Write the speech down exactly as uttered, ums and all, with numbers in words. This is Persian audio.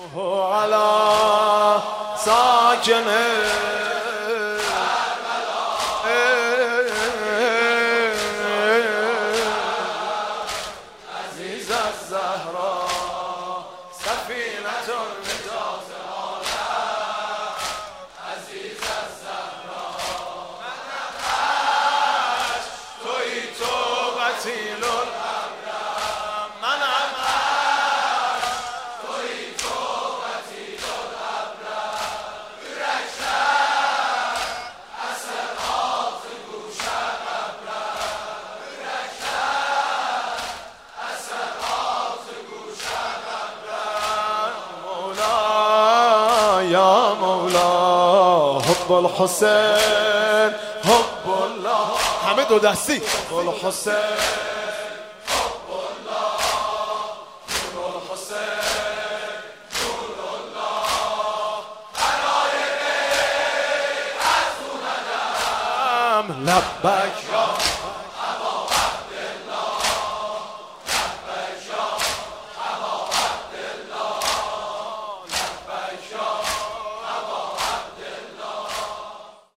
على ساكن عزيز الزهراء سفينة النجاة عزيز الزهراء من نباش توی توبتی للأبرار من نباش توی توبتی للأبرار ürəklər əsər altı guşə qəbrər ürəklər əsər altı guşə qəbrər مولا یا مولا حب الحسین حب الله همه دو دستی حب الحسین حب الله نور الحسین نور الله برای غیر از تو ندم لبک یا